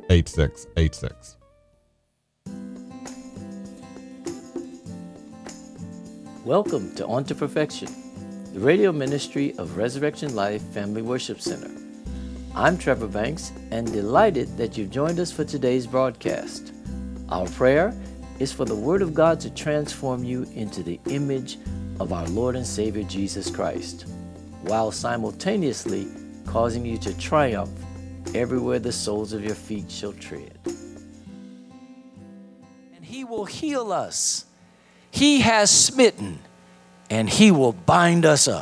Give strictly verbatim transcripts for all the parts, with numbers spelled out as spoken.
eight six eight six. Welcome to On to Perfection, the radio ministry of Resurrection Life Family Worship Center. I'm Trevor Banks and delighted that you've joined us for today's broadcast. Our prayer is for the Word of God to transform you into the image of our Lord and Savior Jesus Christ, while simultaneously causing you to triumph everywhere the soles of your feet shall tread. And He will heal us. He has smitten, and He will bind us up.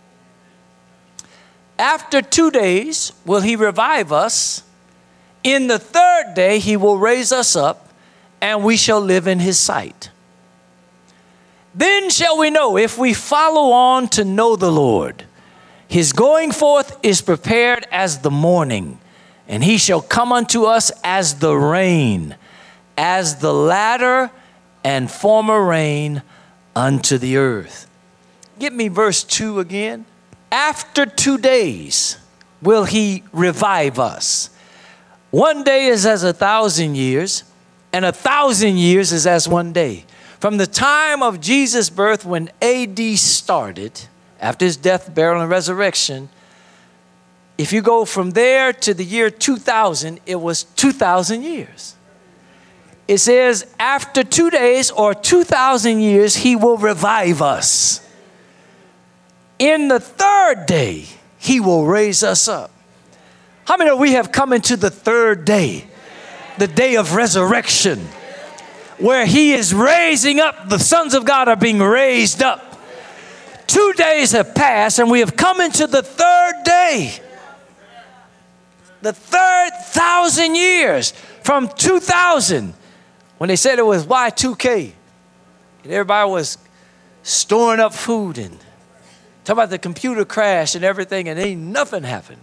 After two days will He revive us. In the third day He will raise us up, and we shall live in His sight. Then shall we know if we follow on to know the Lord. His going forth is prepared as the morning, and He shall come unto us as the rain, as the latter and former rain unto the earth. Give me verse two again. After two days will He revive us. One day is as a thousand years, and a thousand years is as one day. From the time of Jesus' birth, when A D started, after His death, burial, and resurrection, if you go from there to the year two thousand, it was two thousand years. It says, after two days or two thousand years, He will revive us. In the third day, He will raise us up. How many of we have come into the third day, the day of resurrection, where He is raising up, the sons of God are being raised up. Two days have passed, and we have come into the third day. The third thousand years from two thousand. When they said it was Y two K, and everybody was storing up food and talking about the computer crash and everything, and ain't nothing happened.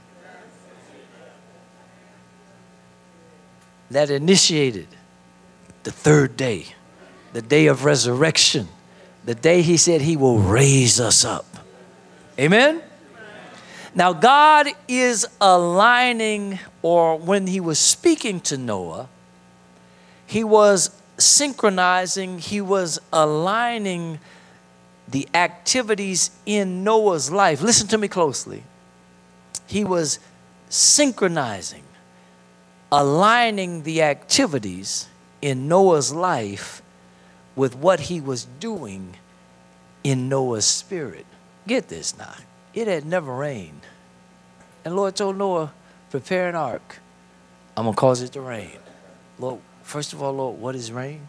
That initiated the third day, the day of resurrection, the day He said He will raise us up. Amen? Now, God is aligning, or when He was speaking to Noah, He was synchronizing, He was aligning the activities in Noah's life. Listen to me closely. He was synchronizing, aligning the activities in Noah's life with what He was doing in Noah's spirit. Get this now. It had never rained. And the Lord told Noah, prepare an ark. I'm going to cause it to rain. Lord, first of all, Lord, what is rain?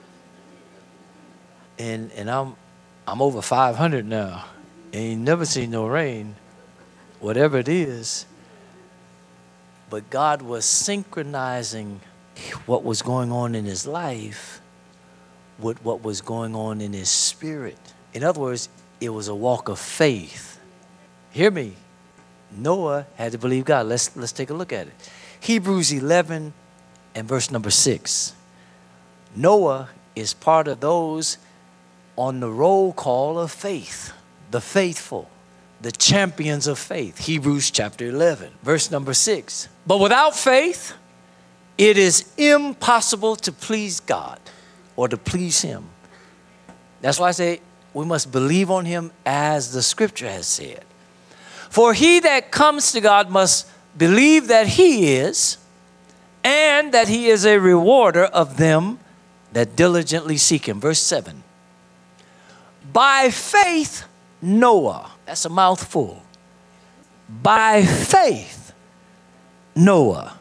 And and I'm I'm over five hundred now. Ain't never seen no rain, whatever it is. But God was synchronizing what was going on in his life with what was going on in his spirit. In other words, it was a walk of faith. Hear me. Noah had to believe God. Let's let's take a look at it. Hebrews eleven and verse number six. Noah is part of those on the roll call of faith, the faithful, the champions of faith. Hebrews chapter eleven, verse number six. But without faith, it is impossible to please God or to please him. That's why I say we must believe on him as the scripture has said. For he that comes to God must believe that he is, and that he is a rewarder of them that diligently seek him. Verse seven. By faith, Noah. That's a mouthful. By faith, Noah.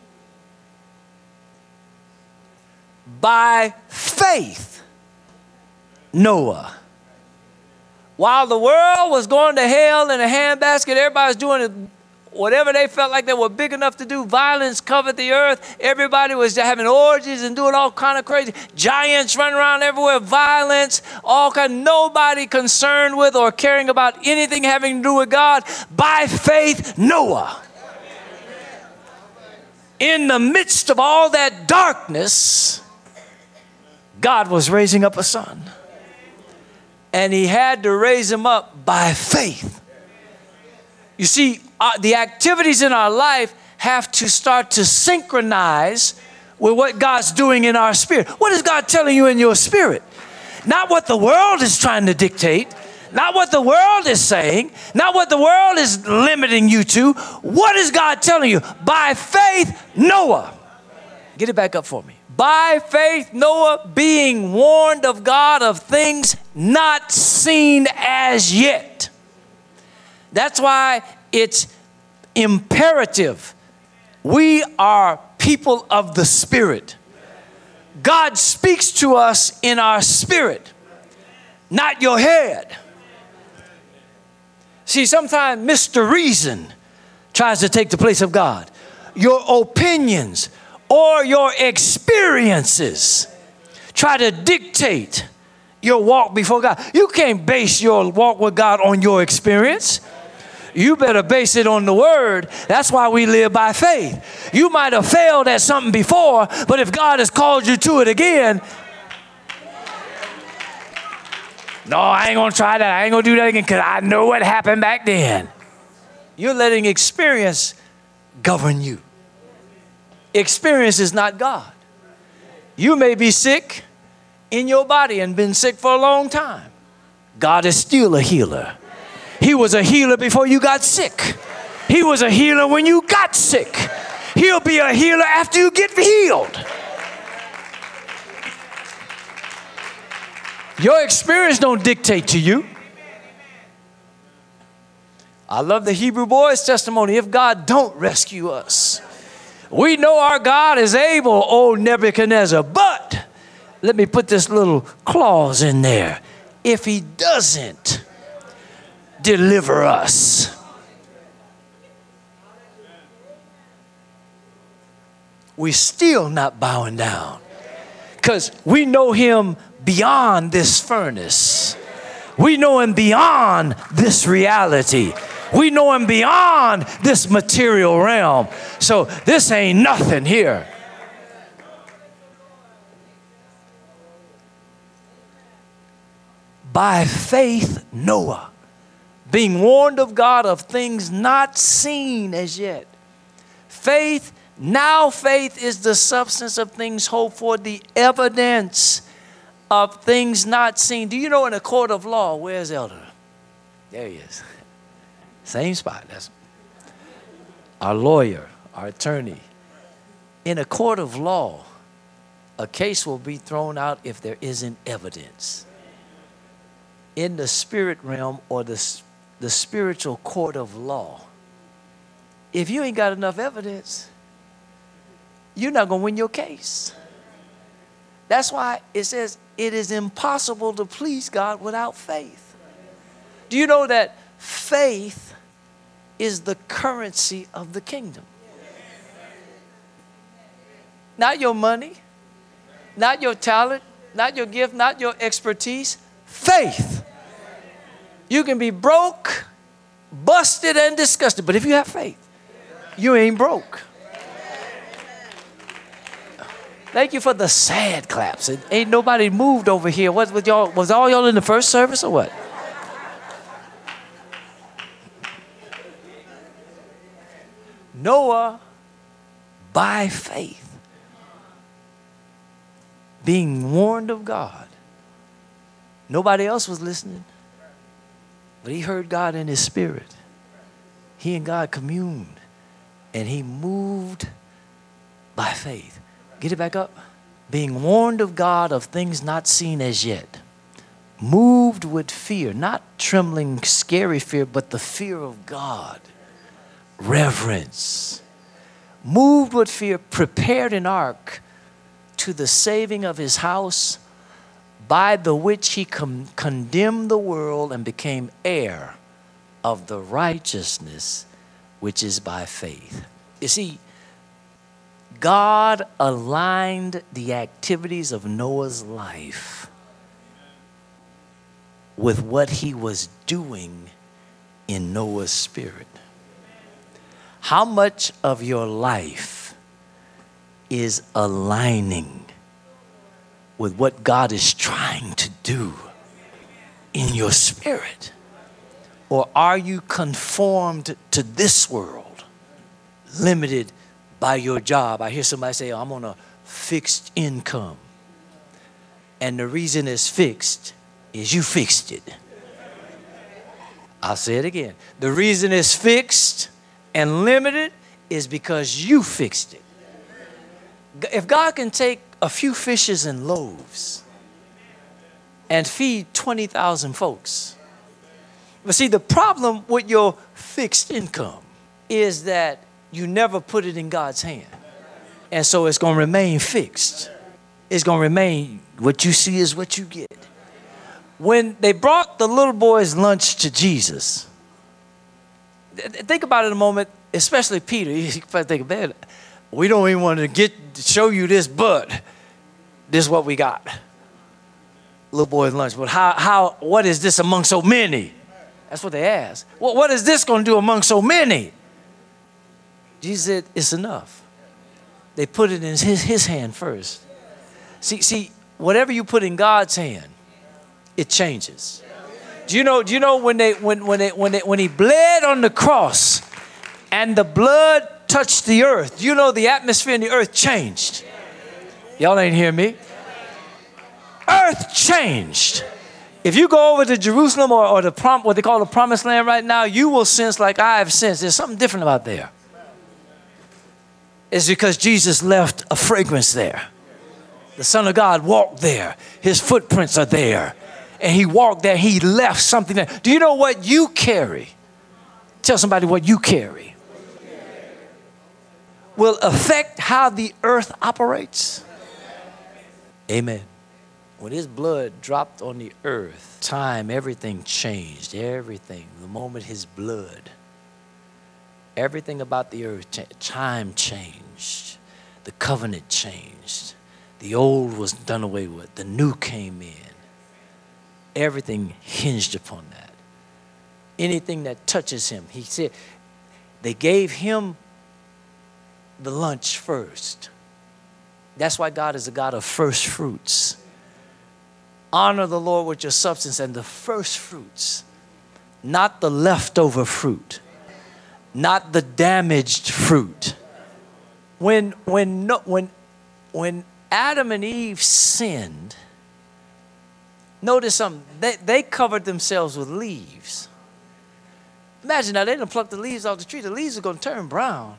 By faith, Noah. While the world was going to hell in a handbasket, everybody was doing it, whatever they felt like they were big enough to do. Violence covered the earth. Everybody was having orgies and doing all kind of crazy. Giants running around everywhere. Violence, all kind. Nobody concerned with or caring about anything having to do with God. By faith, Noah. In the midst of all that darkness, God was raising up a son. And he had to raise him up by faith. You see, uh, the activities in our life have to start to synchronize with what God's doing in our spirit. What is God telling you in your spirit? Not what the world is trying to dictate, not what the world is saying, not what the world is limiting you to. What is God telling you? By faith, Noah. Get it back up for me. By faith, Noah, being warned of God of things not seen as yet. That's why it's imperative. We are people of the Spirit. God speaks to us in our spirit, not your head. See, sometimes Mister Reason tries to take the place of God. Your opinions or your experiences try to dictate your walk before God. You can't base your walk with God on your experience. You better base it on the word. That's why we live by faith. You might have failed at something before, but if God has called you to it again, no, I ain't going to try that. I ain't going to do that again because I know what happened back then. You're letting experience govern you. Experience is not God. You may be sick in your body and been sick for a long time. God is still a healer. He was a healer before you got sick. He was a healer when you got sick. He'll be a healer after you get healed. Your experience don't dictate to you. I love the Hebrew boy's testimony. If God don't rescue us, we know our God is able, O Nebuchadnezzar. But let me put this little clause in there. If he doesn't deliver us, we're still not bowing down because we know him beyond this furnace. We know him beyond this reality. We know him beyond this material realm. So this ain't nothing here. By faith, Noah, being warned of God of things not seen as yet. Faith, now faith is the substance of things hoped for, the evidence of things not seen. Do you know in a court of law, where's Elder? There he is. Same spot. That's our lawyer, our attorney. In a court of law, a case will be thrown out if there isn't evidence. In the spirit realm or the, the spiritual court of law, if you ain't got enough evidence, you're not going to win your case. That's why it says it is impossible to please God without faith. Do you know that faith is the currency of the kingdom? Not your money, not your talent, not your gift, not your expertise. Faith. You can be broke, busted, and disgusted, but if you have faith, you ain't broke. Thank you for the sad claps. It ain't nobody moved over here. What with y'all? Was all y'all in the first service or what? Noah, by faith, being warned of God. Nobody else was listening, but he heard God in his spirit. He and God communed, and he moved by faith. Get it back up. Being warned of God of things not seen as yet. Moved with fear, not trembling, scary fear, but the fear of God. Reverence. Moved with fear, prepared an ark to the saving of his house, by the which he con- condemned the world and became heir of the righteousness which is by faith. You see, God aligned the activities of Noah's life with what he was doing in Noah's spirit. How much of your life is aligning with what God is trying to do in your spirit? Or are you conformed to this world? limited by your job. I hear somebody say, I'm on a fixed income. And the reason it's fixed is you fixed it. I'll say it again. The reason it's fixed and limited is because you fixed it. If God can take a few fishes and loaves and feed twenty thousand folks. But see, the problem with your fixed income is that you never put it in God's hand. And so it's going to remain fixed. It's going to remain, what you see is what you get. When they brought the little boy's lunch to Jesus, think about it a moment, especially Peter. You probably think, man, we don't even want to get show you this, but this is what we got. Little boy's lunch. But how, how, what is this among so many? That's what they asked. Well, what is this going to do among so many? Jesus said, it's enough. They put it in his, his hand first. See, see, whatever you put in God's hand, it changes. Do you know, do you know when they when when they when they when he bled on the cross and the blood touched the earth, do you know the atmosphere in the earth changed? Y'all ain't hear me. Earth changed. If you go over to Jerusalem or, or the prom, what they call the promised land right now, you will sense like I have sensed. There's something different about there. It's because Jesus left a fragrance there. The Son of God walked there. His footprints are there. And he walked there. He left something there. Do you know what you carry? Tell somebody what you carry will affect how the earth operates. Amen. When his blood dropped on the earth, time, everything changed. Everything. The moment his blood, everything about the earth, time changed. The covenant changed. The old was done away with. The new came in. Everything hinged upon that. Anything that touches him. He said, they gave him the lunch first. That's why God is a God of first fruits. Honor the Lord with your substance and the first fruits, not the leftover fruit, not the damaged fruit. When, when, no, when, when Adam and Eve sinned, notice something, they, they covered themselves with leaves. Imagine now, they didn't pluck the leaves off the tree. The leaves are going to turn brown.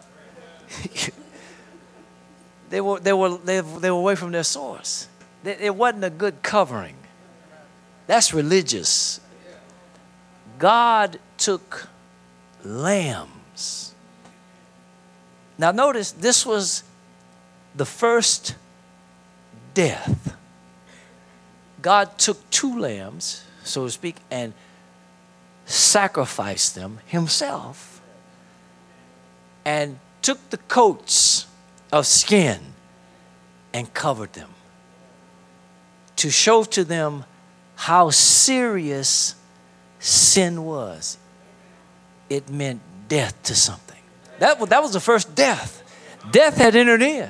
they, were, they, were, they, they were away from their source. It wasn't a good covering. That's religious. God took lambs. Now notice, this was the first death. God took two lambs, so to speak, and sacrificed them himself and took the coats of skin and covered them, to show to them how serious sin was. It meant death to something. That, that was the first death. Death had entered in.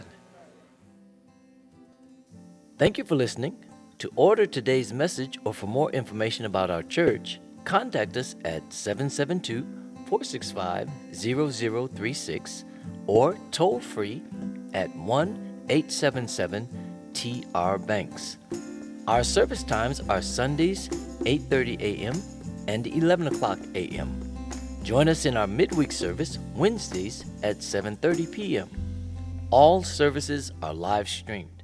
Thank you for listening. To order today's message or for more information about our church, contact us at seven seven two, four six five, zero zero three six or toll free at one eight seven seven T R Banks. Our service times are Sundays, eight thirty a m and eleven o'clock a m Join us in our midweek service, Wednesdays at seven thirty p m All services are live streamed.